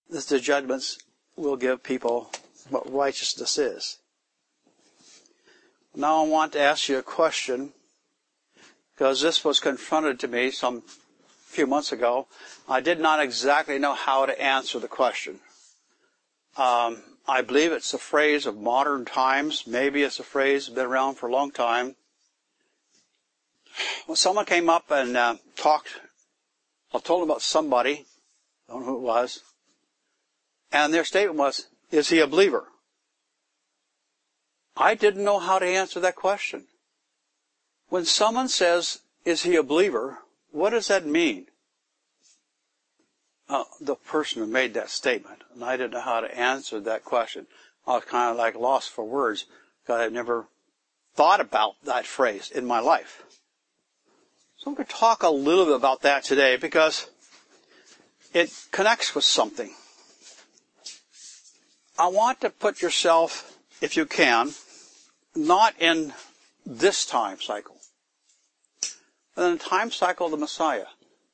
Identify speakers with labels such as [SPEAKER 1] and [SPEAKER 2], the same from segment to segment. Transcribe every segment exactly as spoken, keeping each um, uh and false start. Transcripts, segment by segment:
[SPEAKER 1] that the judgments will give people what righteousness is. Now I want to ask you a question, because this was confronted to me some few months ago. I did not exactly know how to answer the question. Um, I believe it's a phrase of modern times. Maybe it's a phrase that's been around for a long time. Well, someone came up and uh, talked, I told them about somebody, I don't know who it was, and their statement was, is he a believer? I didn't know how to answer that question. When someone says, is he a believer, what does that mean? Uh, the person who made that statement, and I didn't know how to answer that question. I was kind of like lost for words, because I've never thought about that phrase in my life. So I'm going to talk a little bit about that today, because it connects with something. I want to put yourself, if you can, not in this time cycle, but in the time cycle of the Messiah.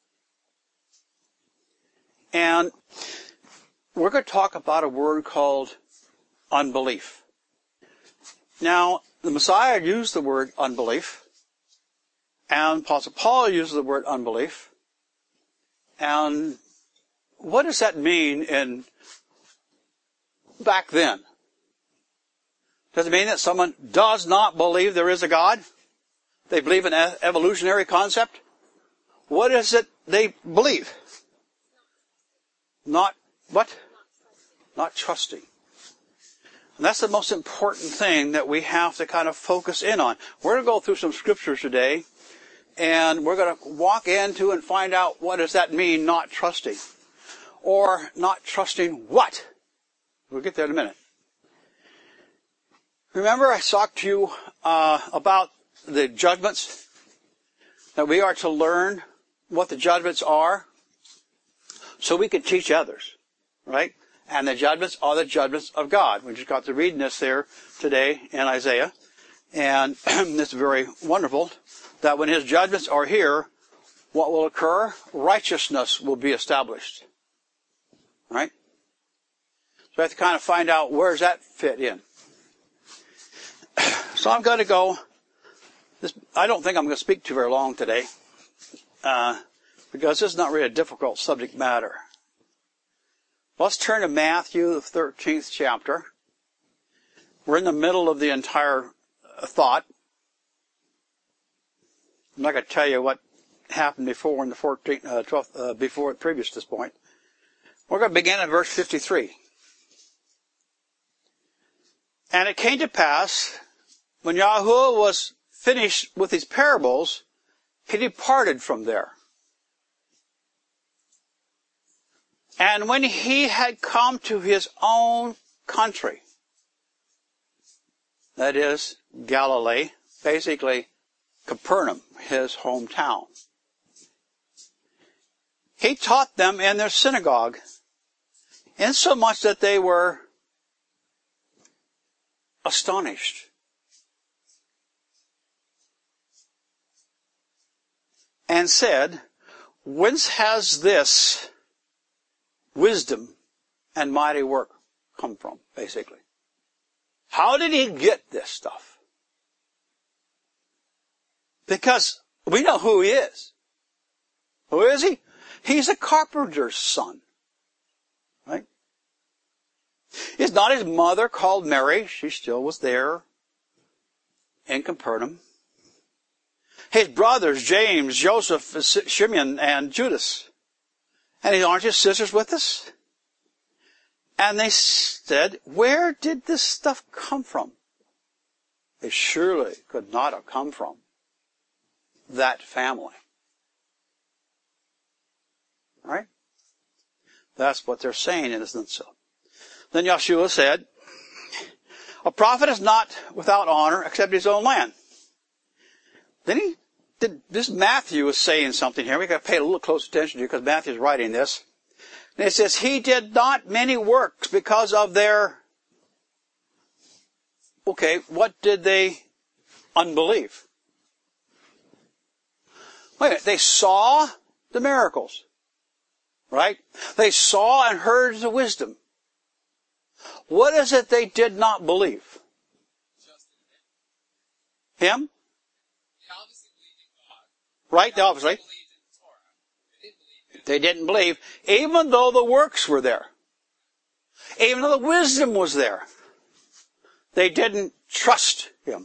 [SPEAKER 1] And we're going to talk about a word called unbelief. Now, the Messiah used the word unbelief, and Apostle Paul used the word unbelief. And what does that mean in back then? Does it mean that someone does not believe there is a God? They believe in an evolutionary concept? What is it they believe? Not, what? Not trusting. And that's the most important thing that we have to kind of focus in on. We're going to go through some scriptures today, and we're going to walk into and find out what does that mean, not trusting. Or not trusting what? We'll get there in a minute. Remember I talked to you uh, about the judgments, that we are to learn what the judgments are so we can teach others, right? And the judgments are the judgments of God. We just got to reading this there today in Isaiah, and it's very wonderful that when his judgments are here, what will occur? Righteousness will be established, right? So I have to kind of find out where does that fit in. So I'm going to go, this, I don't think I'm going to speak too very long today, uh, because this is not really a difficult subject matter. Let's turn to Matthew, the thirteenth chapter. We're in the middle of the entire thought. I'm not going to tell you what happened before in the fourteenth, uh, twelfth, uh, before previous to this point. We're going to begin at verse fifty-three. And it came to pass, when Yahuwah was finished with his parables, he departed from there. And when he had come to his own country, that is, Galilee, basically Capernaum, his hometown, he taught them in their synagogue, insomuch that they were astonished. And said, whence has this wisdom and mighty work come from, basically? How did he get this stuff? Because we know who he is. Who is he? He's a carpenter's son. Right? It's not his mother called Mary. She still was there in Capernaum. His brothers, James, Joseph, Simeon, and Judas. And aren't his sisters with us? And they said, where did this stuff come from? It surely could not have come from that family. Right? That's what they're saying, isn't it so? Then Yeshua said, a prophet is not without honor except his own land. Then he did, this Matthew is saying something here. We've got to pay a little close attention to because Matthew's writing this. And it says, he did not many works because of their, okay, what did they unbelieve? Wait a minute, they saw the miracles. Right? They saw and heard the wisdom. What is it they did not believe? Him? Right, obviously. They didn't believe, even though the works were there. Even though the wisdom was there. They didn't trust him.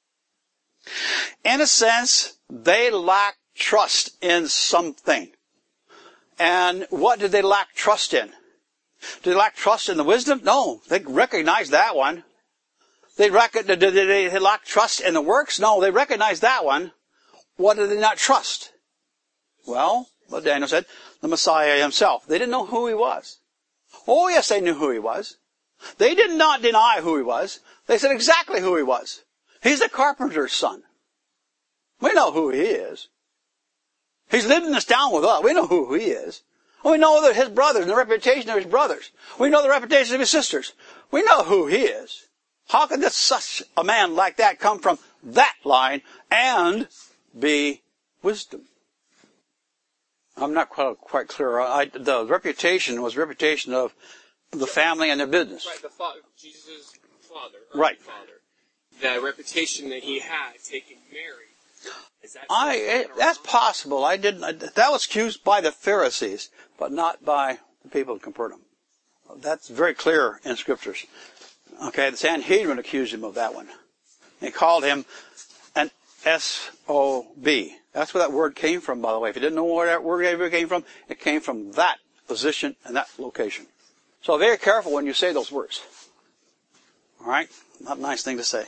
[SPEAKER 1] In a sense, they lacked trust in something. And what did they lack trust in? Did they lack trust in the wisdom? No, they recognized that one. They rec- did they lack trust in the works? No, they recognized that one. What did they not trust? Well, what Daniel said, the Messiah himself. They didn't know who he was. Oh yes, they knew who he was. They did not deny who he was. They said exactly who he was. He's a carpenter's son. We know who he is. He's living this down with us. We know who he is. We know that his brothers and the reputation of his brothers. We know the reputation of his sisters. We know who he is. How could this, such a man like that come from that line and be wisdom? I'm not quite, quite clear. I, the reputation was reputation of the family and their business.
[SPEAKER 2] Right, the father, Jesus' father.
[SPEAKER 1] Right.
[SPEAKER 2] Father. The reputation that he had taking Mary. Is that
[SPEAKER 1] I, it, that's possible. I didn't, that was accused by the Pharisees, but not by the people of Capernaum. That's very clear in scriptures. Okay, the Sanhedrin accused him of that one. They called him an S O B. That's where that word came from, by the way. If you didn't know where that word ever came from, it came from that position and that location. So very careful when you say those words. All right? Not a nice thing to say.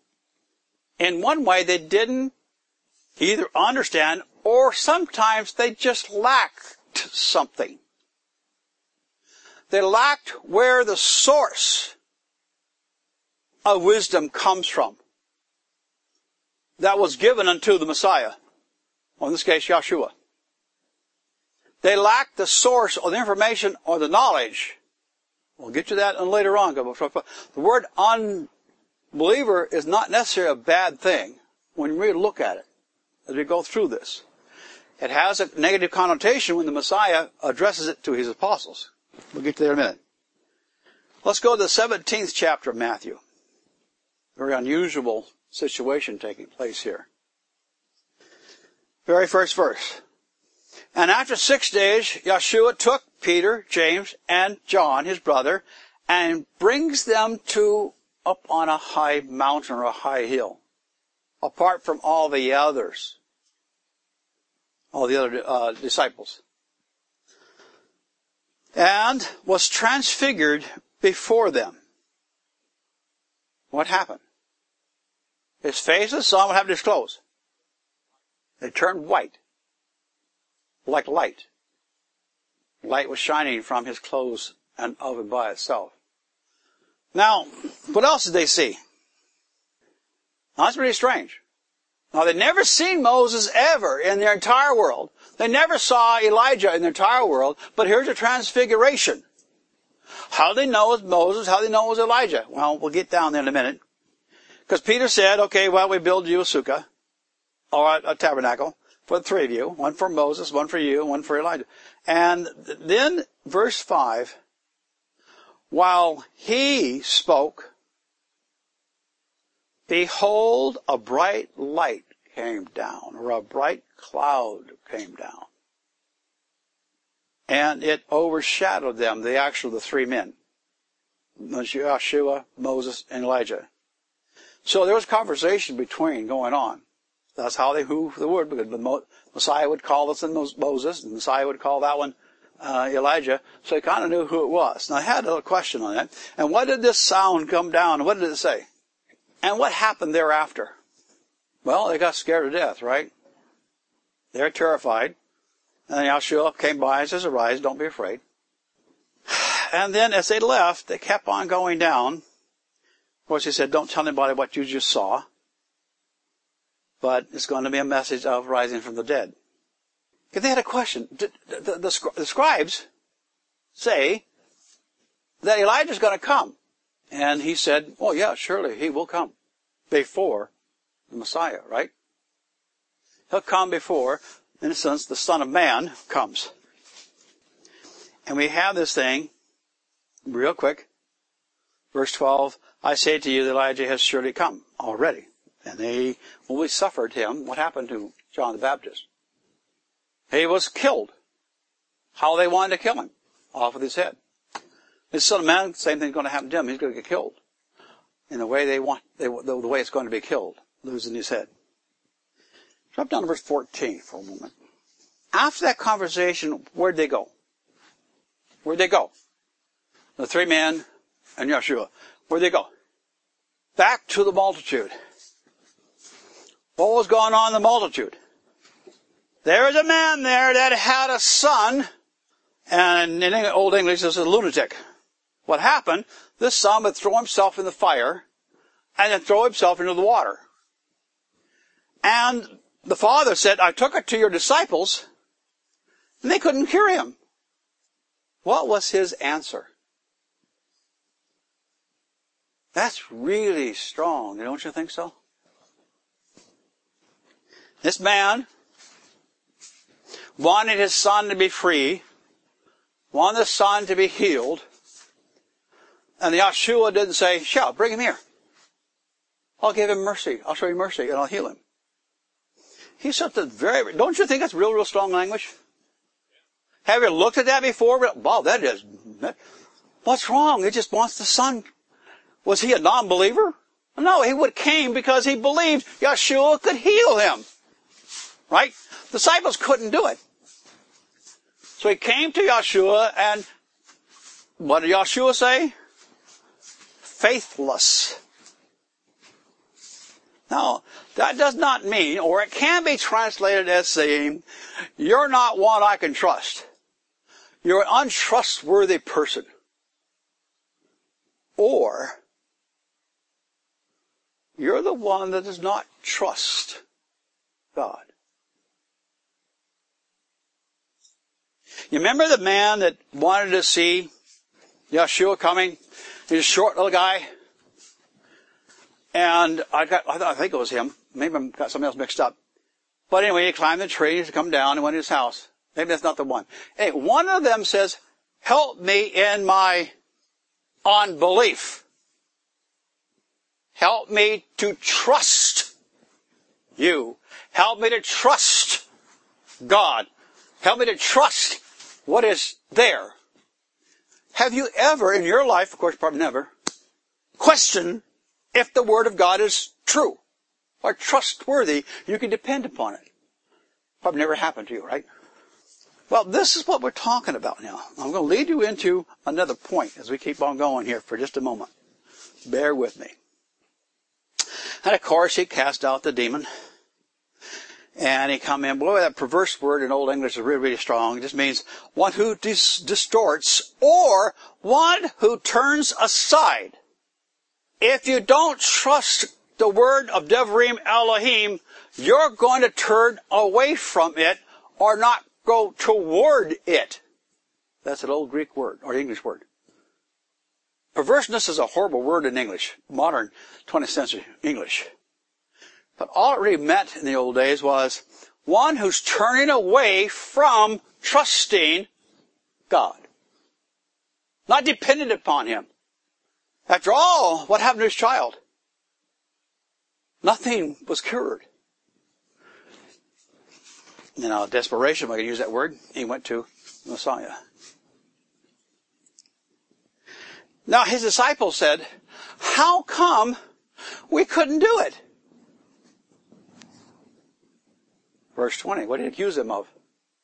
[SPEAKER 1] In one way, they didn't either understand or sometimes they just lacked something. They lacked where the source of wisdom comes from that was given unto the Messiah, or in this case, Yeshua. They lacked the source or the information or the knowledge. We'll get to that later on. The word unbeliever is not necessarily a bad thing when you really look at it as we go through this. It has a negative connotation when the Messiah addresses it to his apostles. We'll get to that in a minute. Let's go to the seventeenth chapter of Matthew. Very unusual situation taking place here. Very first verse. And after six days, Yeshua took Peter, James, and John, his brother, and brings them to up on a high mountain or a high hill, apart from all the others, all the other uh, disciples, and was transfigured before them. What happened? His face and sun would have his clothes. They turned white, like light. Light was shining from his clothes and of him by itself. Now, what else did they see? Now, that's pretty strange. Now, they'd never seen Moses ever in their entire world. They never saw Elijah in their entire world, but here's a transfiguration. How do they know it was Moses? How do they know it was Elijah? Well, we'll get down there in a minute. Because Peter said, okay, well, we build you a sukkah, or a, a tabernacle, for the three of you. One for Moses, one for you, one for Elijah. And then, verse five, while he spoke, behold, a bright light came down, or a bright cloud came down. And it overshadowed them, the actual, the three men. Yeshua, Moses, and Elijah. So there was conversation between going on. That's how they who the word, because the Messiah would call this one Moses, and the Messiah would call that one uh, Elijah. So they kind of knew who it was. Now I had a little question on that. And what did this sound come down? What did it say? And what happened thereafter? Well, they got scared to death, right? They're terrified. And then Yeshua came by and says, arise, don't be afraid. And then as they left, they kept on going down. Of course, he said, don't tell anybody what you just saw. But it's going to be a message of rising from the dead. Because they had a question. The, the, the, the scribes say that Elijah's going to come. And he said, oh yeah, surely he will come before the Messiah, right? He'll come before, in a sense, the Son of Man comes. And we have this thing, real quick. Verse twelve, I say to you that Elijah has surely come already. And they, when we suffered him, what happened to John the Baptist? He was killed. How they wanted to kill him? Off with his head. This Son of Man, same thing's going to happen to him. He's going to get killed. In the way they want, they, the, the way it's going to be killed. Losing his head. Drop down to verse fourteen for a moment. After that conversation, where'd they go? Where'd they go? The three men and Yeshua. Where'd they go? Back to the multitude. What was going on in the multitude? There was a man there that had a son, and in Old English this is a lunatic. What happened? This son would throw himself in the fire, and then throw himself into the water. And the father said, I took it to your disciples, and they couldn't cure him. What was his answer? That's really strong, don't you think so? This man wanted his son to be free, wanted the son to be healed, and the Yeshua didn't say, sure, bring him here. I'll give him mercy. I'll show you mercy, and I'll heal him. He said that very, don't you think that's real, real strong language? Have you looked at that before? Wow, that is, that, what's wrong? He just wants the son. Was he a non-believer? No, he would came because he believed Yeshua could heal him. Right? Disciples couldn't do it. So he came to Yeshua, and what did Yeshua say? Faithless. Now, that does not mean, or it can be translated as saying, you're not one I can trust. You're an untrustworthy person. Or, you're the one that does not trust God. You remember the man that wanted to see Yeshua coming? He's a short little guy. And I got, I think it was him. Maybe I got something else mixed up. But anyway, he climbed the tree to come down and went to his house. Maybe that's not the one. Hey, one of them says, help me in my unbelief. Help me to trust you. Help me to trust God. Help me to trust what is there. Have you ever in your life, of course probably never, questioned if the Word of God is true or trustworthy, you can depend upon it? Probably never happened to you, right? Well, this is what we're talking about now. I'm going to lead you into another point as we keep on going here for just a moment. Bear with me. And of course, he cast out the demon. And he come in. Boy, that perverse word in Old English is really, really strong. It just means one who dis- distorts or one who turns aside. If you don't trust the word of Devarim Elohim, you're going to turn away from it or not go toward it. That's an old Greek word or English word. Perverseness is a horrible word in English, modern twentieth century English. But all it really meant in the old days was one who's turning away from trusting God. Not dependent upon Him. After all, what happened to his child? Nothing was cured. You know, desperation, if I can use that word, he went to Messiah. Now his disciples said, how come we couldn't do it? Verse twenty, what did he accuse them of?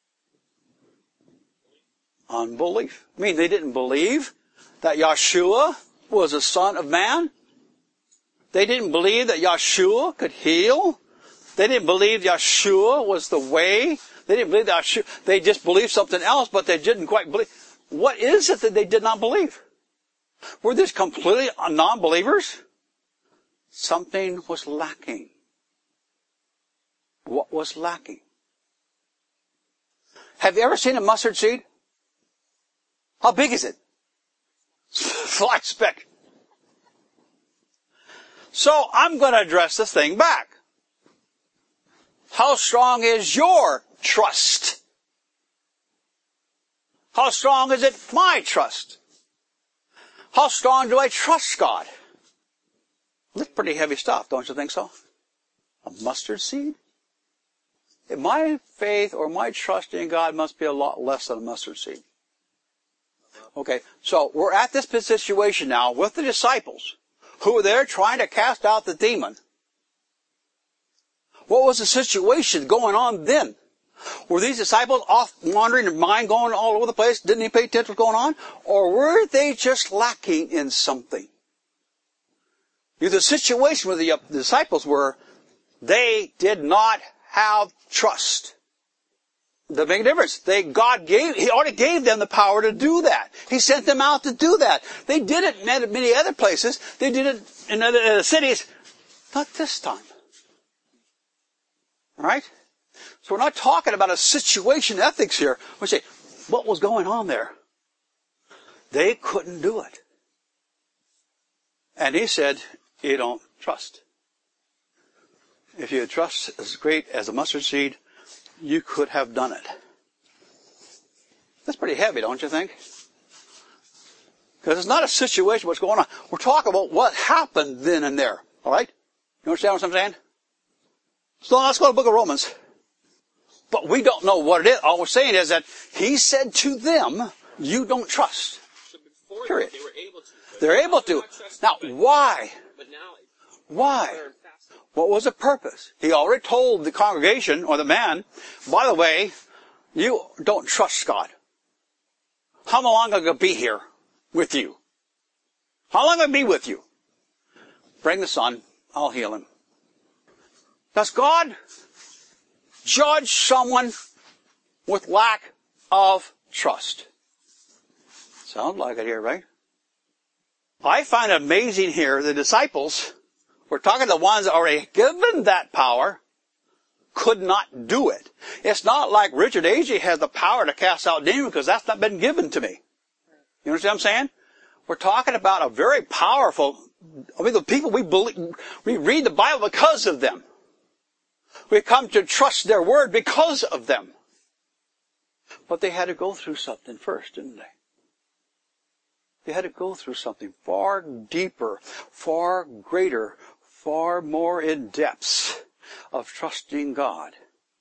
[SPEAKER 1] Unbelief. I mean, they didn't believe that Yeshua was a son of man. They didn't believe that Yeshua could heal. They didn't believe Yeshua was the way. They didn't believe that Yeshua. They just believed something else, but they didn't quite believe. What is it that they did not believe? Were these completely non-believers? Something was lacking. What was lacking? Have you ever seen a mustard seed? How big is it? Fly speck. So I'm going to address this thing back. How strong is your trust? How strong is it my trust? How strong do I trust God? That's pretty heavy stuff, don't you think so? A mustard seed? My faith or my trust in God must be a lot less than a mustard seed. Okay, so we're at this situation now with the disciples who were there trying to cast out the demon. What was the situation going on then? Were these disciples off wandering, their mind going all over the place? Didn't they pay attention to what's going on? Or were they just lacking in something? The situation with the disciples were they did not have trust. The big difference. They, God gave, He already gave them the power to do that. He sent them out to do that. They did it in many other places. They did it in other uh, cities. Not this time. Alright? So we're not talking about a situation ethics here. We say, what was going on there? They couldn't do it. And He said, you don't trust. If you had trust as great as a mustard seed, you could have done it. That's pretty heavy, don't you think? Because it's not a situation what's going on. We're talking about what happened then and there. Alright? You understand what I'm saying? So let's go to the book of Romans. But we don't know what it is. All we're saying is that He said to them, you don't trust.
[SPEAKER 2] So before
[SPEAKER 1] Period.
[SPEAKER 2] They were able to.
[SPEAKER 1] They're able to. Now,
[SPEAKER 2] but,
[SPEAKER 1] why?
[SPEAKER 2] But now,
[SPEAKER 1] Why? What was the purpose? He already told the congregation, or the man, by the way, you don't trust God. How long am I going to be here with you? How long am I going to be with you? Bring the son, I'll heal him. Does God judge someone with lack of trust? Sounds like it here, right? I find it amazing here, the disciples, we're talking to the ones already given that power, could not do it. It's not like Richard Agee has the power to cast out demons because that's not been given to me. You understand what I'm saying? We're talking about a very powerful, I mean the people we believe, we read the Bible because of them. We come to trust their word because of them. But they had to go through something first, didn't they? They had to go through something far deeper, far greater, far more in depths of trusting God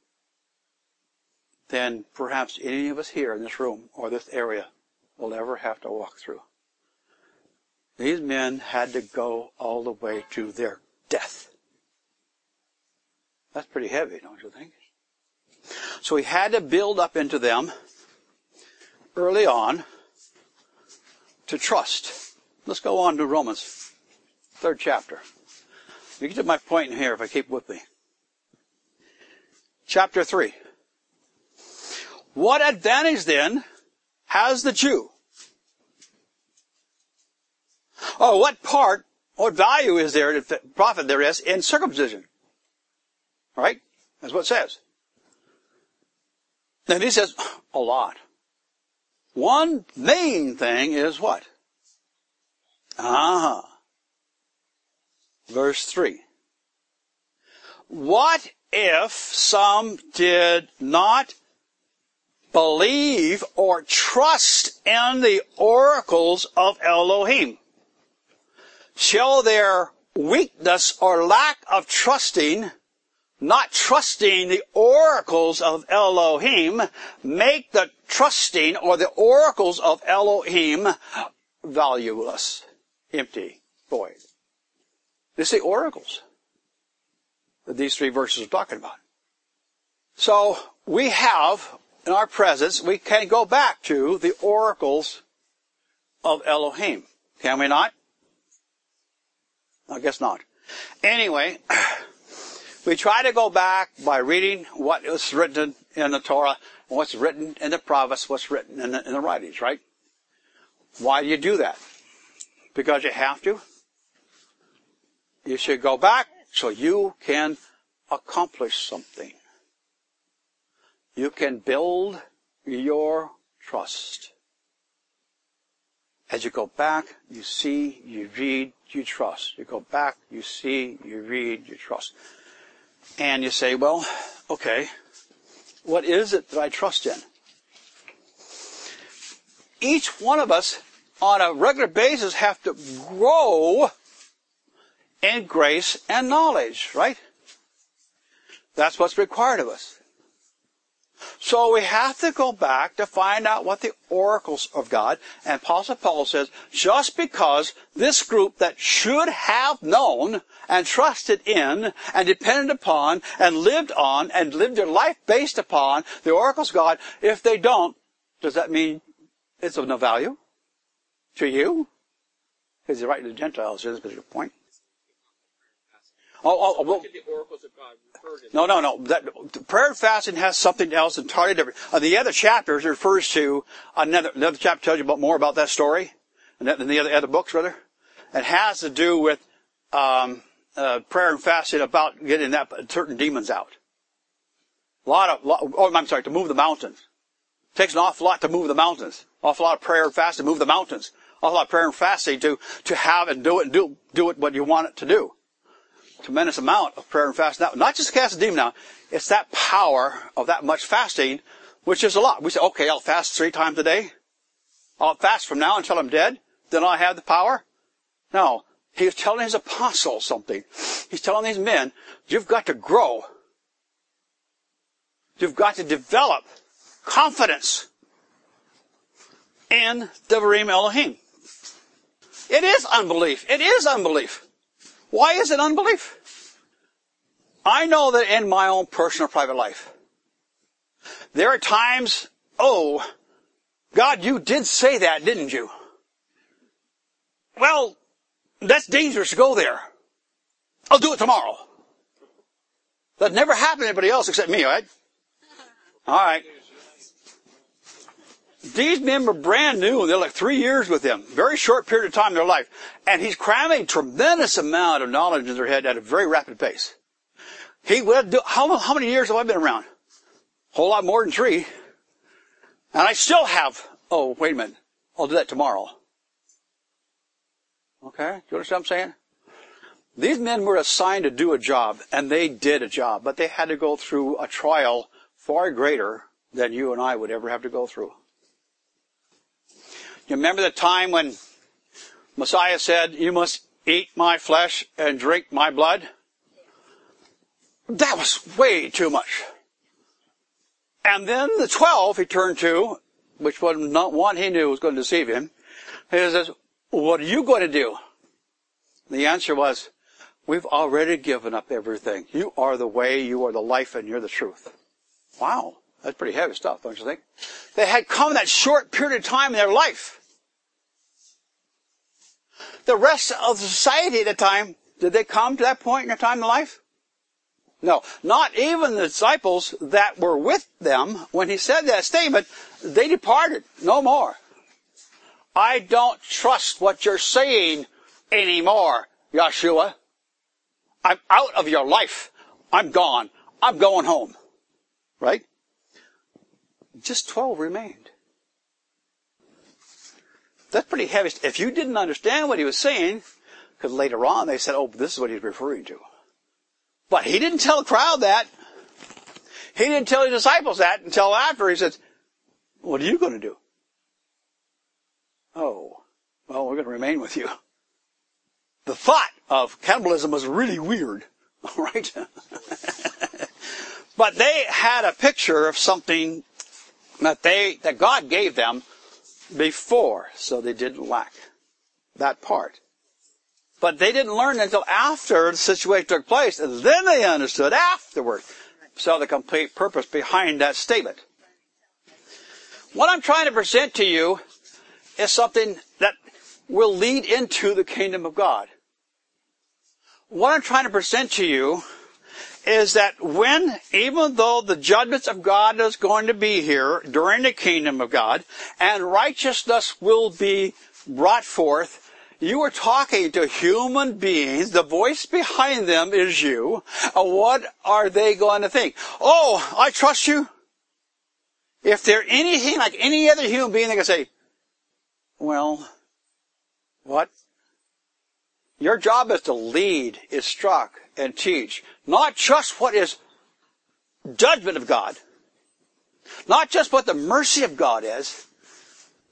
[SPEAKER 1] than perhaps any of us here in this room or this area will ever have to walk through. These men had to go all the way to their death. That's pretty heavy, don't you think? So He had to build up into them early on to trust. Let's go on to Romans, third chapter. You get to my point in here if I keep with me. Chapter three. What advantage then has the Jew? Or what part, what value is there, profit there is in circumcision? Right? That's what it says. Then he says, a lot. One main thing is what? Ah. Verse three. What if some did not believe or trust in the oracles of Elohim? Shall their weakness or lack of trusting, not trusting the oracles of Elohim, make the trusting or the oracles of Elohim valueless, empty, void? It's the oracles that these three verses are talking about. So we have in our presence, we can go back to the oracles of Elohim. Can we not? I guess not. Anyway, we try to go back by reading what is written in the Torah, what's written in the prophets, what's written in the, in the writings, right? Why do you do that? Because you have to? You should go back so you can accomplish something. You can build your trust. As you go back, you see, you read, you trust. You go back, you see, you read, you trust. And you say, well, okay, what is it that I trust in? each one of us on a regular basis have to grow in grace and knowledge, right? That's what's required of us. So we have to go back to find out what the oracles of God, and Apostle Paul says, just because this group that should have known and trusted in and depended upon and lived on and lived their life based upon the oracles of God, if they don't, does that mean it's of no value to you? Because you're right to the Gentiles, here's a particular point. Oh, oh, oh, well,
[SPEAKER 2] the oracles of God referred to.
[SPEAKER 1] No, no, no. That, prayer and fasting has something else entirely different. Uh, the other chapters refers to another. Another chapter tells you about more about that story, and that, in the other other books, rather. It has to do with um, uh, prayer and fasting about getting that certain demons out. A lot of. Lot, oh, I'm sorry, to move the mountains. It takes an awful lot to move the mountains. Awful lot of prayer and fasting to move the mountains. Awful lot of prayer and fasting to to have and do it and do do it what you want it to do. Tremendous amount of prayer and fasting. Now, not just to cast a demon out, it's that power of that much fasting, which is a lot. We say, okay, I'll fast three times a day. I'll fast from now until I'm dead. Then I have the power. No. He was telling his apostles something. He's telling these men, you've got to grow. You've got to develop confidence in the Devarim Elohim. It is unbelief. It is unbelief. Why is it unbelief? I know that in my own personal private life, there are times, oh, God, you did say that, didn't you? Well, that's dangerous to go there. I'll do it tomorrow. That never happened to anybody else except me, right? All right. These men were brand new, and they're like three years with him. Very short period of time in their life. And he's cramming a tremendous amount of knowledge in their head at a very rapid pace. He would do, how, how many years have I been around? A whole lot more than three. And I still have, oh, wait a minute. I'll do that tomorrow. Okay? Do you understand what I'm saying? These men were assigned to do a job, and they did a job. But they had to go through a trial far greater than you and I would ever have to go through. You remember the time when Messiah said, you must eat my flesh and drink my blood? That was way too much. And then the twelve he turned to, which was not one he knew was going to deceive him. He says, what are you going to do? The answer was, we've already given up everything. You are the way, you are the life, and you're the truth. Wow. That's pretty heavy stuff, don't you think? They had come that short period of time in their life. The rest of the society at the time, did they come to that point in their time in life? No. Not even the disciples that were with them when he said that statement, they departed. No more. I don't trust what you're saying anymore, Yeshua. I'm out of your life. I'm gone. I'm going home. Right? Just twelve remained. That's pretty heavy. If you didn't understand what he was saying, because later on they said, oh, this is what he's referring to. But he didn't tell the crowd that. He didn't tell his disciples that until after he said, what are you going to do? Oh, well, we're going to remain with you. The thought of cannibalism was really weird. All right? But they had a picture of something that they, that God gave them before, so they didn't lack that part. But they didn't learn until after the situation took place, and then they understood afterward. So the complete purpose behind that statement. What I'm trying to present to you is something that will lead into the kingdom of God. What I'm trying to present to you is that when, even though the judgments of God is going to be here during the kingdom of God, and righteousness will be brought forth, you are talking to human beings. The voice behind them is you. What are they going to think? Oh, I trust you. If they're anything like any other human being, they can say, well, what? Your job is to lead, instruct, and teach. Not just what is judgment of God. Not just what the mercy of God is.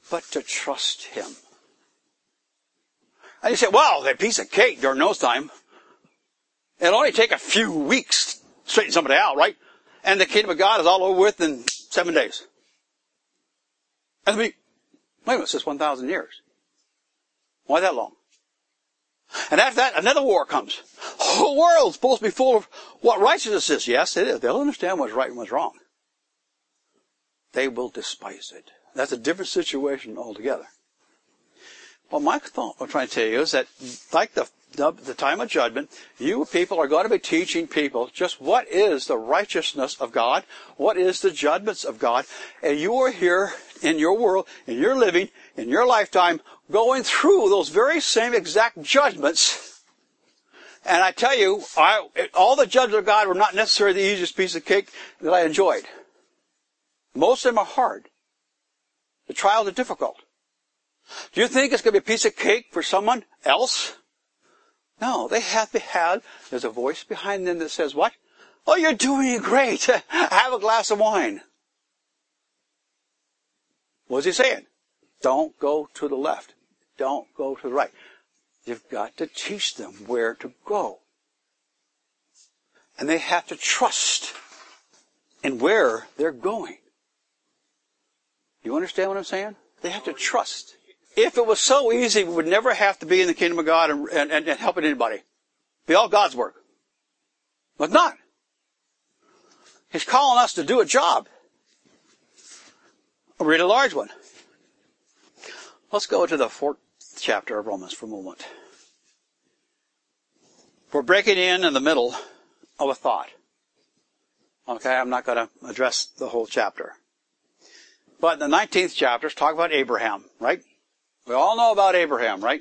[SPEAKER 1] but to trust him. And you say, well, that piece of cake during those time, it'll only take a few weeks to straighten somebody out, right? And the kingdom of God is all over with in seven days. And we, wait a minute, it's just one thousand years. Why that long? And after that, another war comes. The whole world's supposed to be full of what righteousness is. Yes, it is. They'll understand what's right and what's wrong. They will despise it. That's a different situation altogether. Well, my thought I'm trying to tell you is that, like the, the, the time of judgment, you people are going to be teaching people just what is the righteousness of God, what is the judgments of God, and you are here in your world, in your living, in your lifetime, going through those very same exact judgments. And I tell you, I, all the judgments of God were not necessarily the easiest piece of cake that I enjoyed. Most of them are hard. The trials are difficult. Do you think it's going to be a piece of cake for someone else? No, they have to have, there's a voice behind them that says, what? Oh, you're doing great. Have a glass of wine. What's he saying? Don't go to the left. Don't go to the right. You've got to teach them where to go. And they have to trust in where they're going. You understand what I'm saying? They have to trust. If it was so easy, we would never have to be in the kingdom of God and, and, and helping anybody. It'd be all God's work. But not. He's calling us to do a job. A really large one. Let's go to the fourth chapter of Romans for a moment. We're breaking in in the middle of a thought. Okay, I'm not going to address the whole chapter. But in the nineteenth chapter, talk about Abraham, right? We all know about Abraham, right?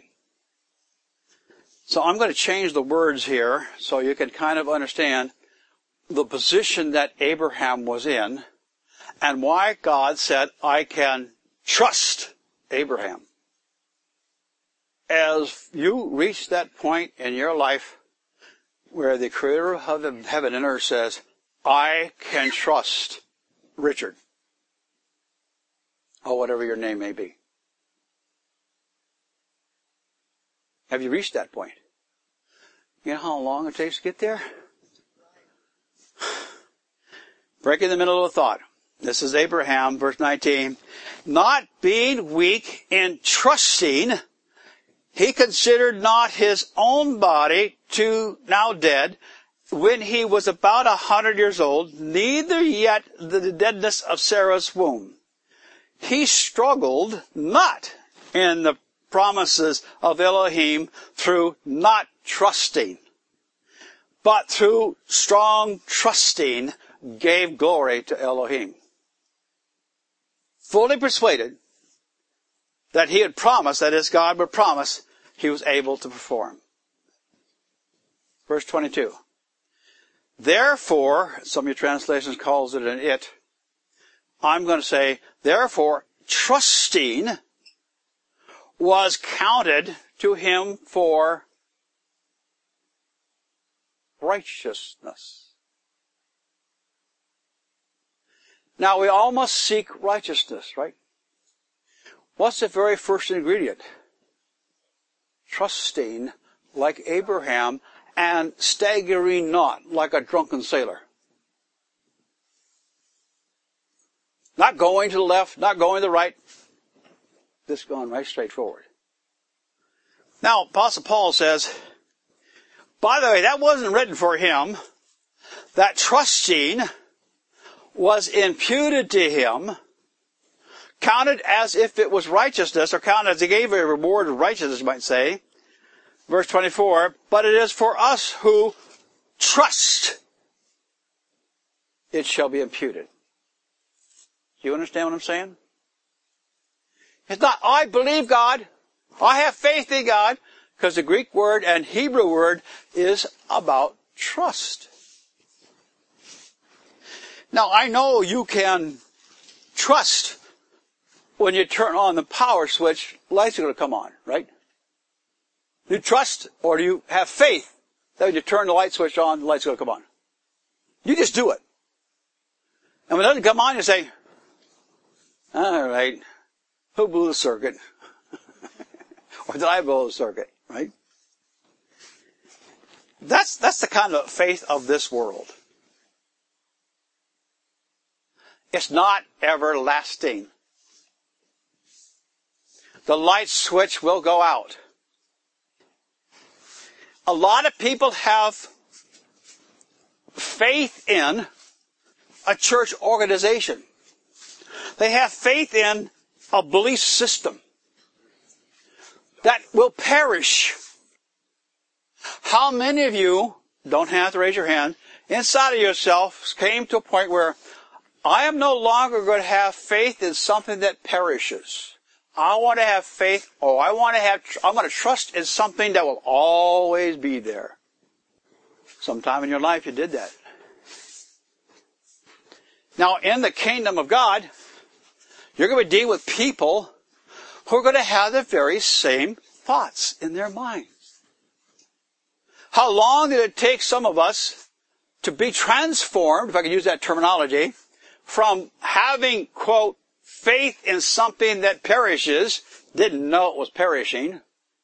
[SPEAKER 1] So I'm going to change the words here so you can kind of understand the position that Abraham was in and why God said, I can trust Abraham. As you reach that point in your life where the creator of heaven and earth says, I can trust Richard, or whatever your name may be. Have you reached that point? You know how long it takes to get there? Break in the middle of a thought. This is Abraham, verse nineteen. Not being weak in trusting, he considered not his own body to now dead, when he was about a hundred years old, neither yet the deadness of Sarah's womb. He struggled not in the promises of Elohim through not trusting, but through strong trusting gave glory to Elohim. Fully persuaded that he had promised, that as God would promise, he was able to perform. Verse twenty-two. Therefore, some of your translations calls it an it. I'm going to say, therefore, trusting was counted to him for righteousness. Now, we all must seek righteousness, right? What's the very first ingredient? Trusting like Abraham and staggering not like a drunken sailor. Not going to the left, not going to the right. Just going right straight forward. Now, Apostle Paul says, by the way, that wasn't written for him. That trusting was imputed to him, counted as if it was righteousness, or counted as he gave a reward of righteousness, you might say. Verse twenty-four, but it is for us who trust, it shall be imputed. Do you understand what I'm saying? It's not, I believe God, I have faith in God, because the Greek word and Hebrew word is about trust. Now, I know you can trust when you turn on the power switch, lights are going to come on, right? You trust, or do you have faith that when you turn the light switch on, the light's going to come on? You just do it. And when it doesn't come on, you say, all right, Who blew the circuit? Or did I blow the circuit, right? That's, that's the kind of faith of this world. It's not everlasting. The light switch will go out. A lot of people have faith in a church organization. They have faith in a belief system that will perish. How many of you, don't have to raise your hand, inside of yourself came to a point where I am no longer going to have faith in something that perishes. I want to have faith, oh, I want to have, I want to trust in something that will always be there. Sometime in your life you did that. Now, in the kingdom of God, you're going to deal with people who are going to have the very same thoughts in their minds. How long did it take some of us to be transformed, if I can use that terminology, from having, quote, faith in something that perishes, didn't know it was perishing,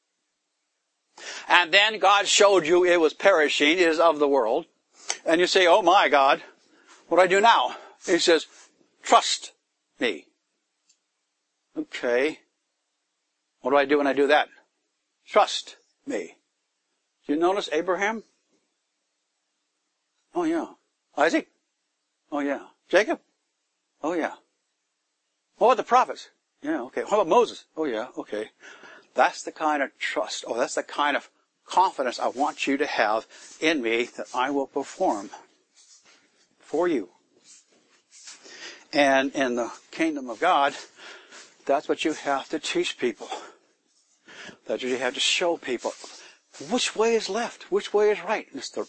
[SPEAKER 1] and then God showed you it was perishing, it is of the world, and you say, oh my God, what do I do now? He says, trust me. Okay. What do I do when I do that? Trust me. Do you notice Abraham? Oh yeah. Isaac? Oh yeah. Jacob? Oh yeah. What about the prophets? Yeah, okay. What about Moses? Oh yeah, okay. That's the kind of trust, oh, that's the kind of confidence I want you to have in me that I will perform for you. And in the kingdom of God, that's what you have to teach people. That's what you have to show people. Which way is left? Which way is right? It's the,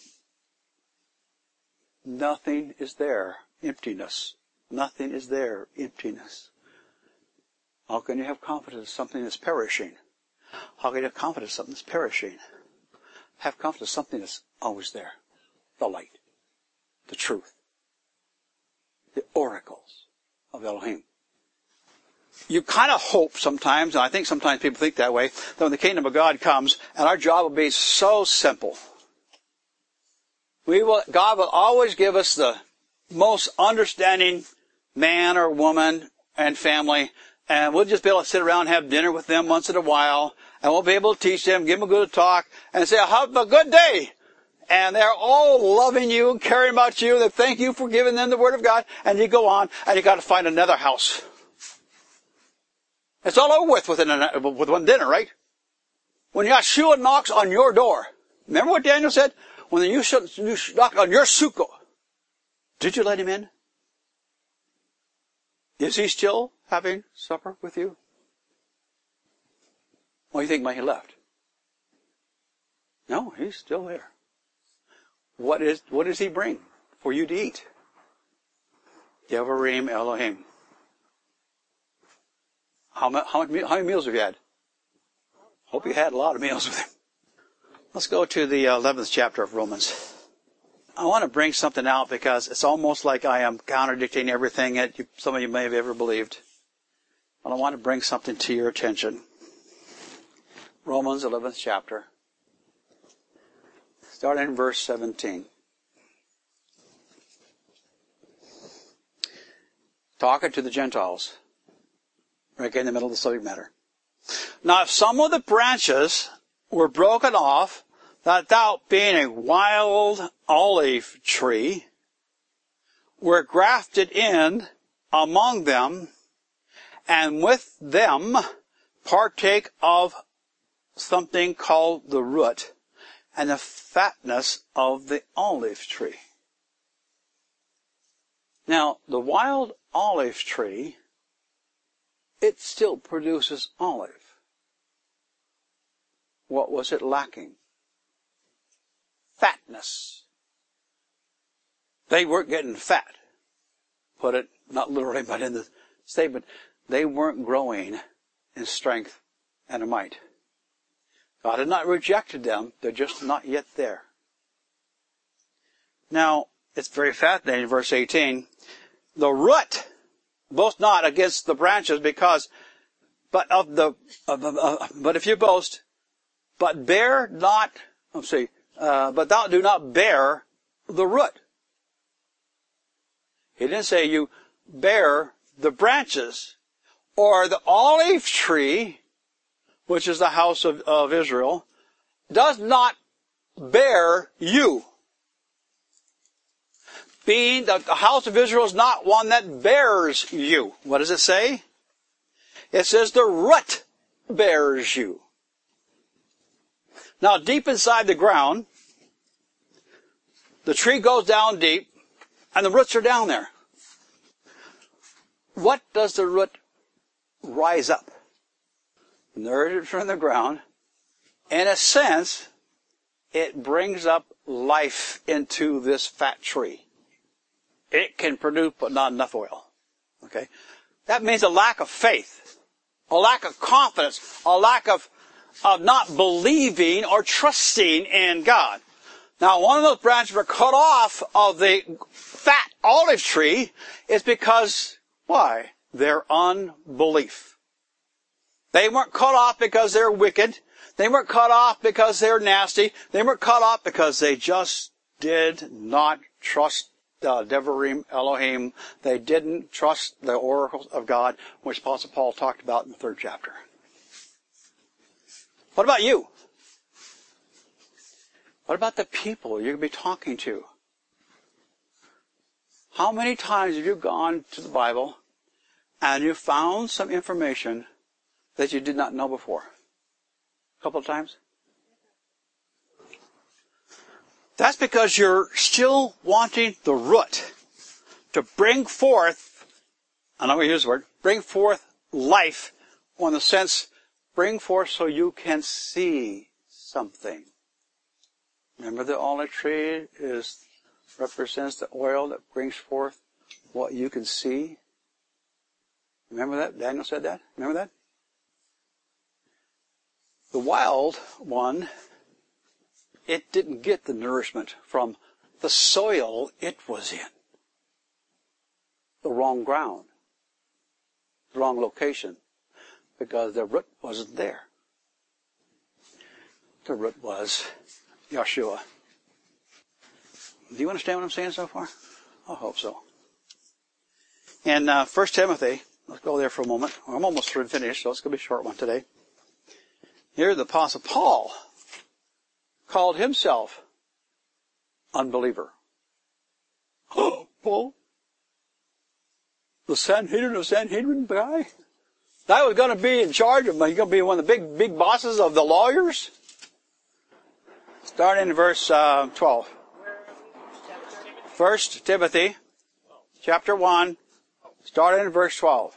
[SPEAKER 1] nothing is there. Emptiness. Nothing is there. Emptiness. How can you have confidence in something that's perishing? How can you have confidence in something that's perishing? Have confidence in something that's always there. The light. The truth. The oracles of Elohim. You kind of hope sometimes, and I think sometimes people think that way, that when the kingdom of God comes, and our job will be so simple. We will, God will always give us the most understanding man or woman and family, and we'll just be able to sit around and have dinner with them once in a while, and we'll be able to teach them, give them a good talk, and say, have a good day. And they're all loving you and caring about you. They thank you for giving them the Word of God. And you go on, and you got to find another house. It's all over with within a, with one dinner, right? When Yeshua knocks on your door, remember what Daniel said? When Yeshua knocked on your sukkah, did you let him in? Is he still having supper with you? What do you think when he left? No, he's still there. What is, what does he bring for you to eat? Yevarim Elohim. How, how, how many meals have you had? Hope you had a lot of meals with him. Let's go to the eleventh chapter of Romans. I want to bring something out because it's almost like I am contradicting everything that you, some of you may have ever believed. But I want to bring something to your attention. Romans eleventh chapter. Starting in verse seventeen. Talking to the Gentiles. Right in the middle of the subject matter. Now if some of the branches were broken off, that thou being a wild olive tree, were grafted in among them, and with them partake of something called the root, and the fatness of the olive tree. Now, the wild olive tree, it still produces olive. What was it lacking? Fatness. They weren't getting fat. Put it, not literally, but in the statement, they weren't growing in strength and in might. God had not rejected them. They're just not yet there. Now, it's very fascinating, verse eighteen. The root boast not against the branches, because but of the, uh, uh, but if you boast, but bear not, let's see, uh, but thou do not bear the root. He didn't say you bear the branches, or the olive tree, which is the house of, of Israel, does not bear you. Being that the house of Israel is not one that bears you. What does it say? It says the root bears you. Now, deep inside the ground, the tree goes down deep, and the roots are down there. What does the root rise up? Nourished from the ground. In a sense, it brings up life into this fat tree. It can produce, but not enough oil. Okay? That means a lack of faith, a lack of confidence, a lack of, of not believing or trusting in God. Now, one of those branches were cut off of the fat olive tree is because, why? Their unbelief. They weren't cut off because they're wicked. They weren't cut off because they're nasty. They weren't cut off because they just did not trust uh, Devarim Elohim. They didn't trust the oracles of God, which Apostle Paul talked about in the third chapter. What about you? What about the people you're going to be talking to? How many times have you gone to the Bible and you found some information that you did not know before? A couple of times? That's because you're still wanting the root to bring forth, I'm not going to use the word, bring forth life, or in the sense, bring forth so you can see something. Remember the olive tree is represents the oil that brings forth what you can see? Remember that? Daniel said that? Remember that? The wild one, it didn't get the nourishment from the soil it was in. The wrong ground. The wrong location. Because the root wasn't there. The root was Yeshua. Do you understand what I'm saying so far? I hope so. In uh, First Timothy, let's go there for a moment. I'm almost finished, so it's going to be a short one today. Here the Apostle Paul called himself unbeliever. Oh, Paul? The Sanhedrin of Sanhedrin guy? That was going to be in charge of, he's going to be one of the big, big bosses of the lawyers? Starting in verse uh, twelve. First Timothy, chapter one, starting in verse twelve.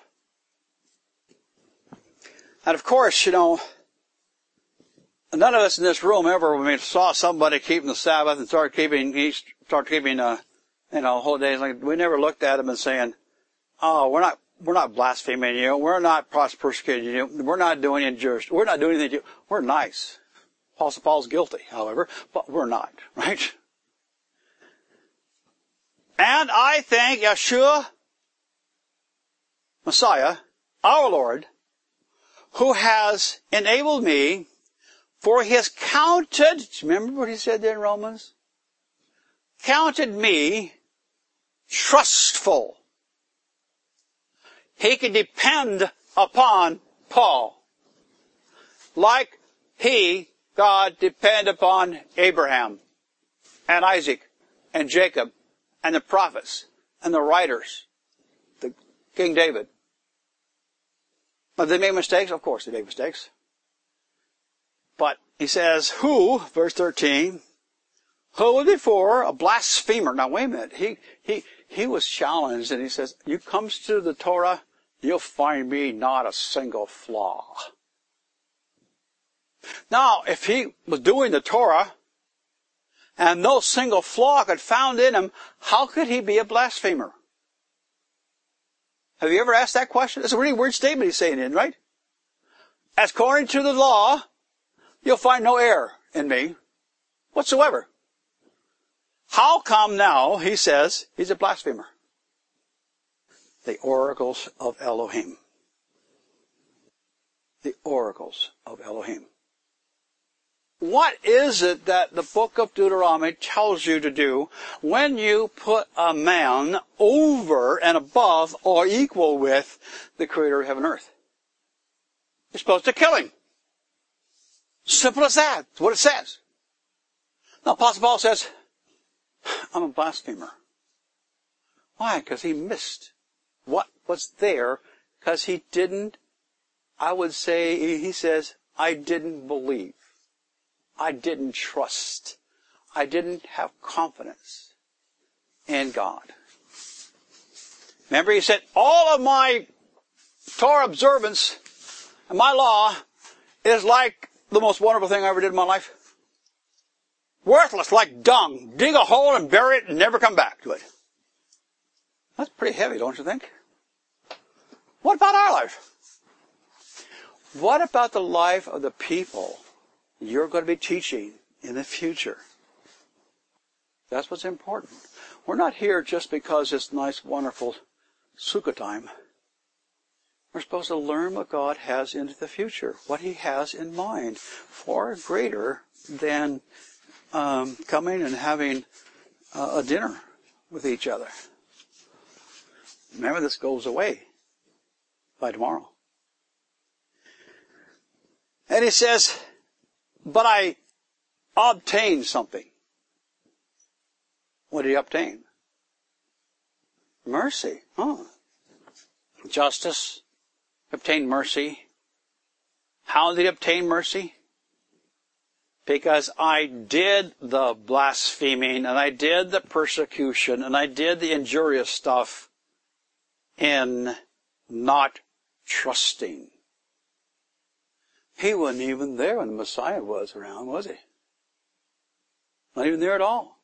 [SPEAKER 1] And of course, you know, none of us in this room ever, when we saw somebody keeping the Sabbath and started keeping, he started keeping, uh, you know, holidays, like, we never looked at him and saying, oh, we're not, we're not blaspheming you, we're not persecuting you, we're not doing injustice, we're not doing anything to you, we're nice. Apostle Paul's guilty, however, but we're not, right? And I thank Yeshua, Messiah, our Lord, who has enabled me, for he has counted, remember what he said there in Romans? Counted me trustful. He can depend upon Paul. Like he, God, depended upon Abraham and Isaac and Jacob and the prophets and the writers, the King David. But they made mistakes? Of course they made mistakes. But he says, who, verse thirteen, who was before a blasphemer. Now wait a minute. He, he, he was challenged and he says, you comes to the Torah, you'll find me not a single flaw. Now, if he was doing the Torah and no single flaw could found in him, how could he be a blasphemer? Have you ever asked that question? It's a really weird statement he's saying in, right? As according to the law, you'll find no error in me whatsoever. How come now, he says, he's a blasphemer? The oracles of Elohim. the oracles of Elohim. What is it that the book of Deuteronomy tells you to do when you put a man over and above or equal with the creator of heaven and earth? You're supposed to kill him. Simple as that. That's what it says. Now, Apostle Paul says, I'm a blasphemer. Why? Because he missed what was there, because he didn't, I would say, he says, I didn't believe. I didn't trust. I didn't have confidence in God. Remember, he said, all of my Torah observance and my law is like the most wonderful thing I ever did in my life. Worthless, like dung. Dig a hole and bury it and never come back to it. That's pretty heavy, don't you think? What about our life? What about the life of the people you're going to be teaching in the future? That's what's important. We're not here just because it's nice, wonderful sukkah time. We're supposed to learn what God has into the future, what He has in mind, far greater than um, coming and having uh, a dinner with each other. Remember, this goes away by tomorrow. And he says, but I obtained something. What did he obtain? Mercy. Huh. Justice. Obtain mercy. How did he obtain mercy? Because I did the blaspheming, and I did the persecution, and I did the injurious stuff in not trusting. He wasn't even there when the Messiah was around, was he? Not even there at all.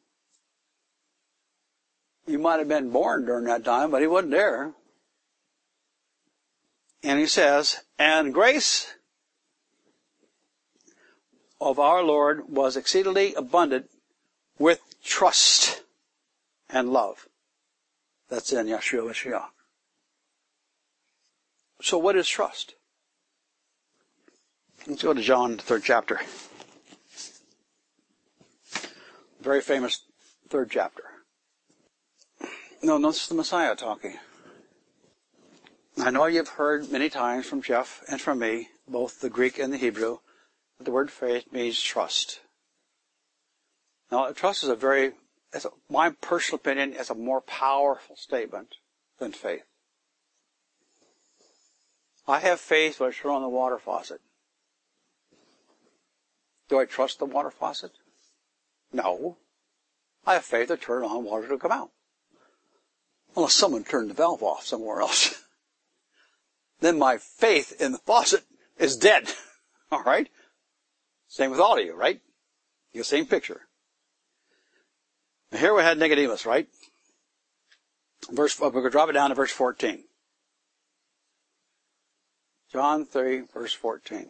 [SPEAKER 1] He might have been born during that time, but he wasn't there. And he says, and grace of our Lord was exceedingly abundant with trust and love. That's in Yeshua Mashiach. So what is trust? Let's go to John, the third chapter. Very famous third chapter. No, no, this is the Messiah talking. I know you've heard many times from Jeff and from me, both the Greek and the Hebrew, that the word faith means trust. Now, trust is a very, it's a, my personal opinion, is a more powerful statement than faith. I have faith when I turn on the water faucet. Do I trust the water faucet? No. I have faith to turn on water to come out. Unless someone turned the valve off somewhere else. Then my faith in the faucet is dead. All right? Same with all of you, right? You get the same picture. Now here we had Nicodemus, right? Verse, we're going to drop it down to verse fourteen. John three, verse fourteen.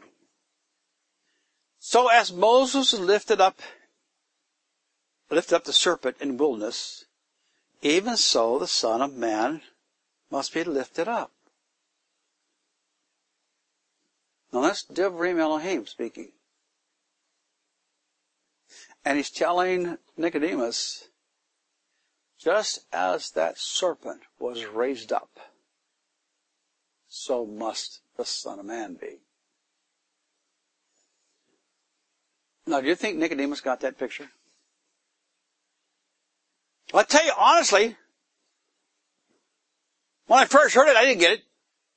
[SPEAKER 1] So as Moses lifted up, lifted up the serpent in the wilderness, even so the Son of Man must be lifted up. Now that's Devarim Elohim speaking. And he's telling Nicodemus, just as that serpent was raised up, so must the Son of Man be. Now, do you think Nicodemus got that picture? I'll tell you honestly, when I first heard it, I didn't get it.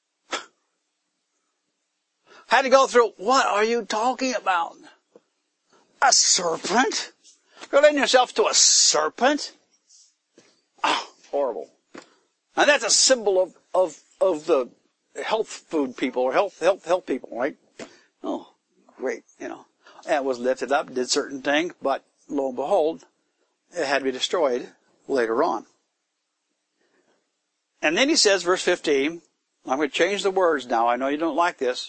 [SPEAKER 1] I had to go through, what are you talking about? A serpent? You're letting yourself to a serpent? Oh, horrible. And that's a symbol of, of, of the health food people, or health, health, health people, right? Oh, great, you know. And it was lifted up, did certain things, but lo and behold, it had to be destroyed later on. And then he says, verse fifteen, I'm going to change the words now. I know you don't like this.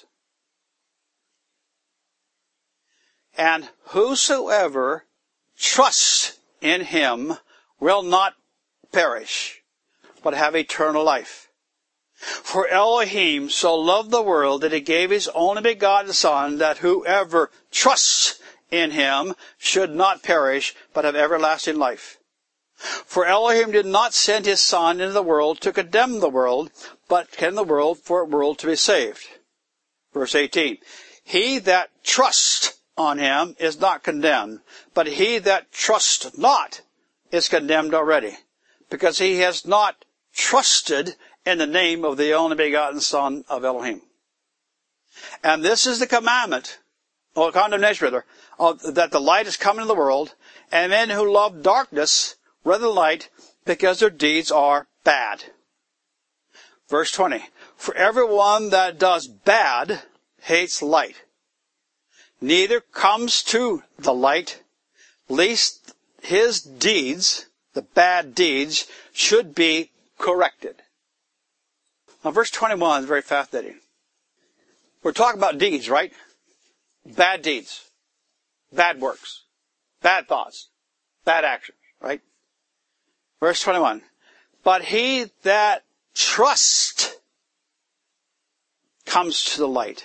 [SPEAKER 1] And whosoever trusts in him will not perish, but have eternal life. For Elohim so loved the world that he gave his only begotten Son, that whoever trusts in him should not perish, but have everlasting life. For Elohim did not send his Son into the world to condemn the world, but condemn the world for the world to be saved. Verse eighteen. He that trusts on him is not condemned, but he that trusts not is condemned already, because he has not trusted in the name of the only begotten Son of Elohim. And this is the commandment, or condemnation rather, of, that the light is come into the world, and men who love darkness rather than light, because their deeds are bad. Verse twenty. For everyone that does bad hates light, neither comes to the light, lest his deeds, the bad deeds, should be corrected. Now verse twenty-one is very fascinating. We're talking about deeds, right? Bad deeds, bad works, bad thoughts, bad actions, right? Verse twenty-one. But he that trusts comes to the light,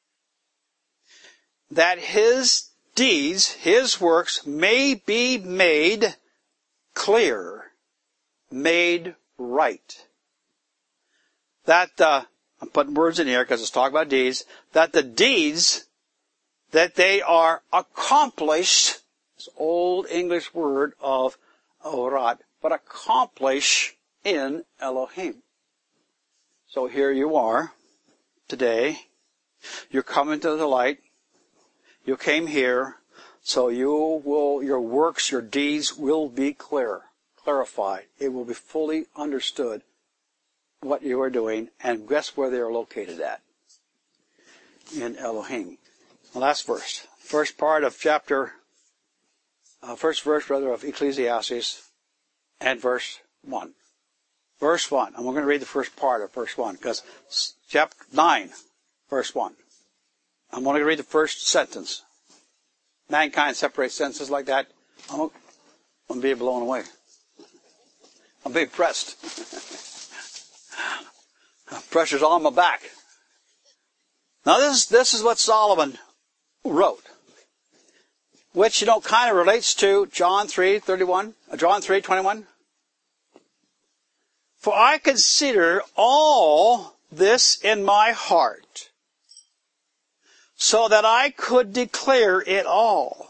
[SPEAKER 1] that his deeds, his works, may be made clear, made right. That, uh, I'm putting words in here because it's talking about deeds, that the deeds, that they are accomplished, this old English word of orat, but accomplish in Elohim. So here you are today. You're coming to the light. You came here, so you will, your works, your deeds will be clear, clarified. It will be fully understood what you are doing, and guess where they are located at? In Elohim. The last verse. First part of chapter, uh, first verse rather of Ecclesiastes, and verse one. Verse one. And we're going to read the first part of verse one, because chapter nine, verse one. I'm going to read the first sentence. Mankind separates sentences like that. I'm going to be blown away. I'm being pressed. Pressure's on my back. Now this, this is what Solomon wrote, which, you know, kind of relates to John three thirty-one, John three twenty-one. For I consider all this in my heart, so that I could declare it all,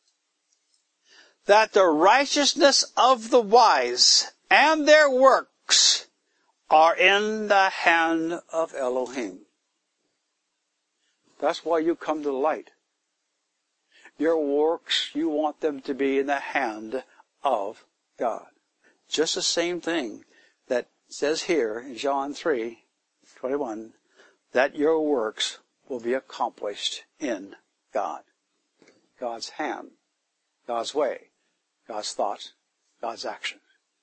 [SPEAKER 1] that the righteousness of the wise and their works are in the hand of Elohim. That's why you come to the light. Your works, you want them to be in the hand of God. Just the same thing that says here in John three twenty-one, that your works will be accomplished in God. God's hand, God's way, God's thoughts, God's actions.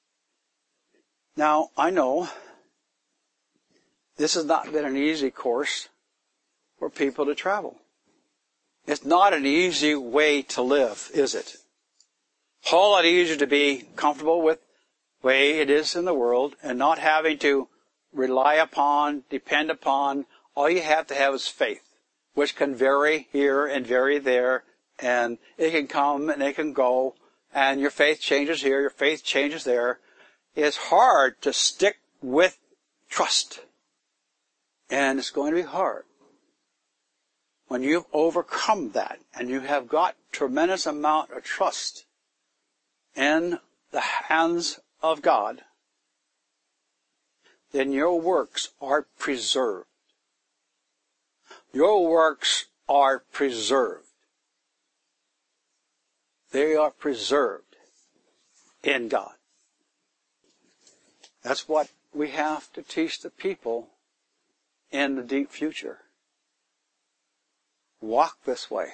[SPEAKER 1] Now, I know this has not been an easy course for people to travel. It's not an easy way to live, is it? A whole lot easier to be comfortable with the way it is in the world and not having to rely upon, depend upon. All you have to have is faith, which can vary here and vary there, and it can come and it can go, and your faith changes here, your faith changes there. It's hard to stick with trust. And it's going to be hard. When you've overcome that and you have got tremendous amount of trust in the hands of God, then your works are preserved. Your works are preserved. They are preserved in God. That's what we have to teach the people in the deep future. Walk this way.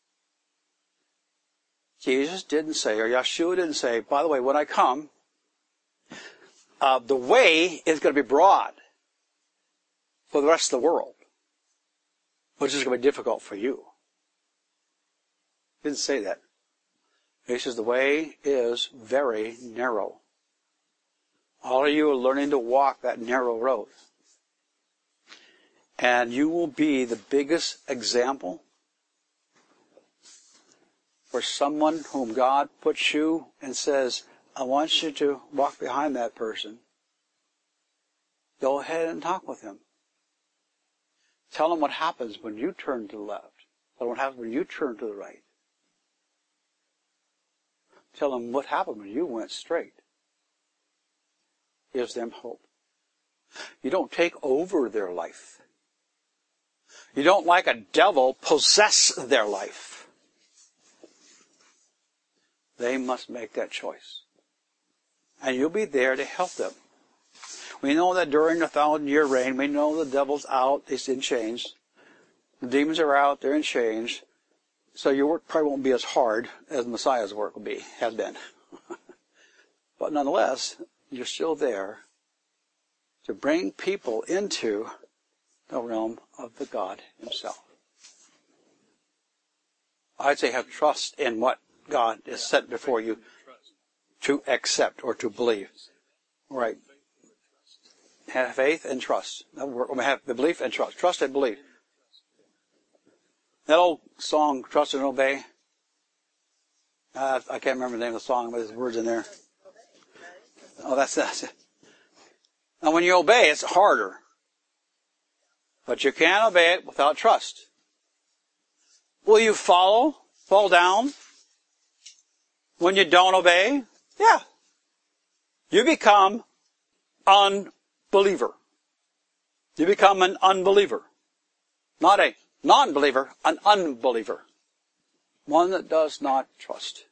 [SPEAKER 1] Jesus didn't say, or Yeshua didn't say, by the way, when I come, uh, the way is going to be broad for the rest of the world, which is going to be difficult for you. He didn't say that. He says the way is very narrow. All of you are learning to walk that narrow road. And you will be the biggest example for someone whom God puts you and says, I want you to walk behind that person. Go ahead and talk with him. Tell him what happens when you turn to the left. Tell him what happens when you turn to the right. Tell them what happened when you went straight. Gives them hope. You don't take over their life. You don't, like a devil, possess their life. They must make that choice. And you'll be there to help them. We know that during the thousand year reign, we know the devil's out, he's in chains. The demons are out, they're in chains. So your work probably won't be as hard as Messiah's work will be, has been. But nonetheless, you're still there to bring people into the realm of the God himself. I'd say have trust in what God has set before you to accept or to believe. Right. Have faith and trust. Have the belief and trust. Trust and believe. That old song, Trust and Obey. Uh, I can't remember the name of the song, but there's words in there. Oh, that's that. Now when you obey, it's harder. But you can't obey it without trust. Will you follow? Fall down? When you don't obey? Yeah. You become unbeliever. You become an unbeliever. Not a non-believer, an unbeliever. One that does not trust.